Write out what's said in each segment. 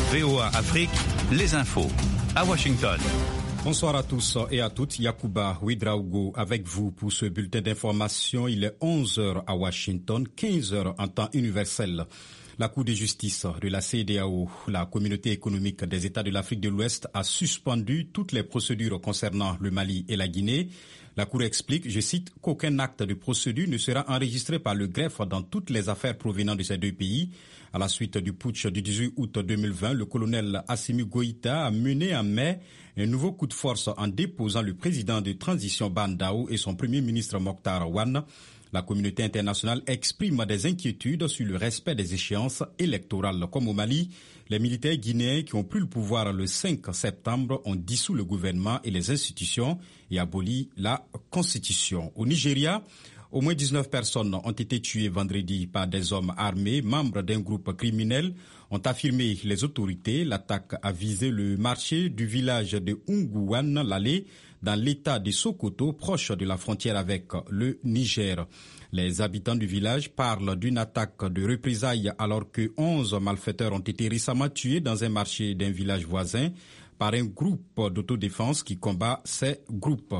VOA Afrique, les infos. À Washington. Bonsoir à tous et à toutes. Yacouba Ouedraogo avec vous pour ce bulletin d'information. Il est 11h à Washington, 15h en temps universel. La Cour de justice de la CEDEAO, la Communauté économique des États de l'Afrique de l'Ouest, a suspendu toutes les procédures concernant le Mali et la Guinée. La Cour explique, je cite, qu'aucun acte de procédure ne sera enregistré par le greffe dans toutes les affaires provenant de ces deux pays. À la suite du putsch du 18 août 2020, le colonel Assimi Goïta a mené en mai un nouveau coup de force en déposant le président de transition Bandao et son premier ministre Mokhtar Wane. La communauté internationale exprime des inquiétudes sur le respect des échéances électorales. Comme au Mali, les militaires guinéens qui ont pris le pouvoir le 5 septembre ont dissous le gouvernement et les institutions et aboli la constitution. Au Nigeria, au moins 19 personnes ont été tuées vendredi par des hommes armés, membres d'un groupe criminel, ont affirmé les autorités. L'attaque a visé le marché du village de Ungouane-Lalé, dans l'état de Sokoto, proche de la frontière avec le Niger. Les habitants du village parlent d'une attaque de représailles alors que 11 malfaiteurs ont été récemment tués dans un marché d'un village voisin par un groupe d'autodéfense qui combat ces groupes.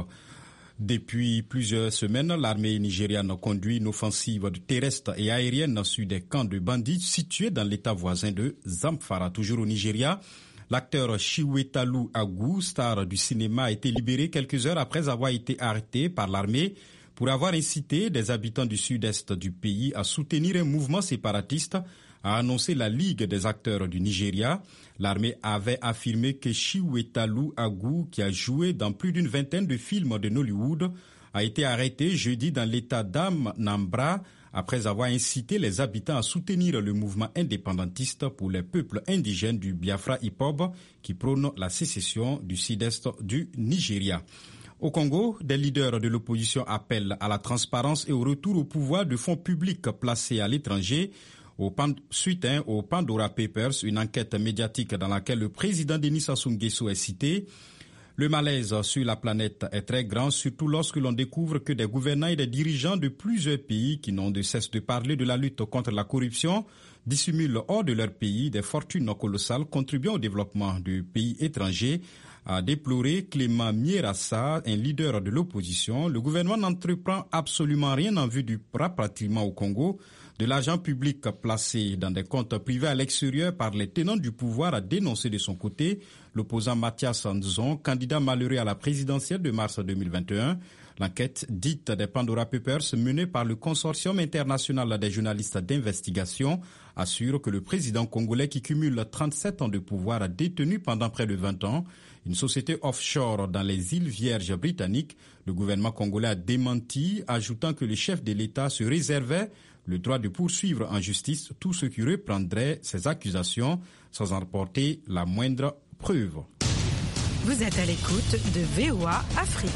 Depuis plusieurs semaines, l'armée nigériane conduit une offensive terrestre et aérienne sur des camps de bandits situés dans l'état voisin de Zamfara. Toujours au Nigeria, l'acteur Chiwetalou Agou, star du cinéma, a été libéré quelques heures après avoir été arrêté par l'armée pour avoir incité des habitants du sud-est du pays à soutenir un mouvement séparatiste, a annoncé la Ligue des acteurs du Nigeria. L'armée avait affirmé que Chiwetalou Agou, qui a joué dans plus d'une vingtaine de films de Nollywood, a été arrêté jeudi dans l'état d'Anambra après avoir incité les habitants à soutenir le mouvement indépendantiste pour les peuples indigènes du Biafra Ipob qui prône la sécession du sud-est du Nigeria. Au Congo, des leaders de l'opposition appellent à la transparence et au retour au pouvoir de fonds publics placés à l'étranger. Suite au Pandora Papers, une enquête médiatique dans laquelle le président Denis Sassou Nguesso est cité. Le malaise sur la planète est très grand, surtout lorsque l'on découvre que des gouvernants et des dirigeants de plusieurs pays qui n'ont de cesse de parler de la lutte contre la corruption dissimulent hors de leur pays des fortunes colossales contribuant au développement de pays étrangers, a déploré Clément Mierassa, un leader de l'opposition. Le gouvernement n'entreprend absolument rien en vue du rapatriement au Congo de l'argent public placé dans des comptes privés à l'extérieur par les tenants du pouvoir, a dénoncé de son côté l'opposant Mathias Nzon, candidat malheureux à la présidentielle de mars 2021. L'enquête dite des Pandora Papers menée par le consortium international des journalistes d'investigation assure que le président congolais qui cumule 37 ans de pouvoir a détenu pendant près de 20 ans une société offshore dans les îles Vierges britanniques. Le gouvernement congolais a démenti, ajoutant que le chef de l'État se réservait le droit de poursuivre en justice tout ce qui reprendrait ces accusations sans en rapporter la moindre preuve. Vous êtes à l'écoute de VOA Afrique.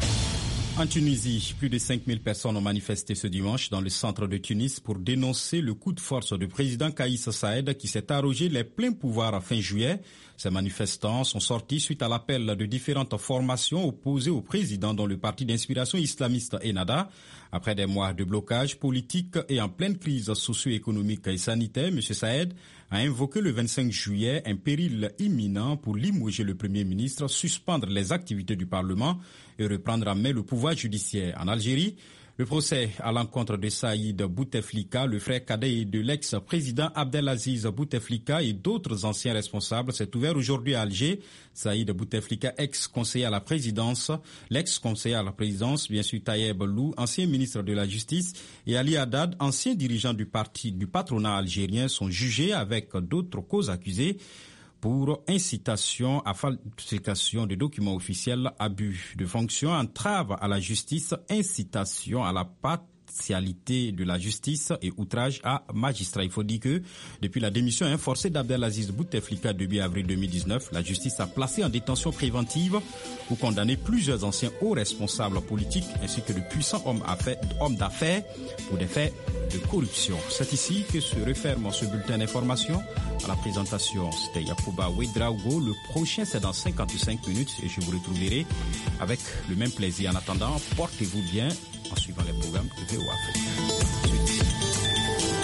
En Tunisie, plus de 5000 personnes ont manifesté ce dimanche dans le centre de Tunis pour dénoncer le coup de force du président Kaïs Saïed qui s'est arrogé les pleins pouvoirs fin juillet. Ces manifestants sont sortis suite à l'appel de différentes formations opposées au président, dont le parti d'inspiration islamiste Ennahda. Après des mois de blocage politique et en pleine crise socio-économique et sanitaire, M. Saïed a invoqué le 25 juillet un péril imminent pour limoger le Premier ministre, suspendre les activités du Parlement et reprendre en main le pouvoir judiciaire. En Algérie, le procès à l'encontre de Saïd Bouteflika, le frère cadet de l'ex-président Abdelaziz Bouteflika et d'autres anciens responsables s'est ouvert aujourd'hui à Alger. Saïd Bouteflika, l'ex-conseiller à la présidence, bien sûr Tayeb Lou, ancien ministre de la Justice, et Ali Haddad, ancien dirigeant du patronat algérien, sont jugés avec d'autres causes accusées pour incitation à falsification de documents officiels, abus de fonction, entrave à la justice, incitation à la partialité de la justice et outrage à magistrat. Il faut dire que depuis la démission forcée d'Abdelaziz Bouteflika début avril 2019, la justice a placé en détention préventive ou condamné plusieurs anciens hauts responsables politiques ainsi que de puissants hommes d'affaires pour des faits de corruption. C'est ici que se referme ce bulletin d'information. À la présentation, c'était Yacouba Ouedraogo. Le prochain, c'est dans 55 minutes et je vous retrouverai avec le même plaisir. En attendant, portez-vous bien en suivant les programmes de VOA Afrique.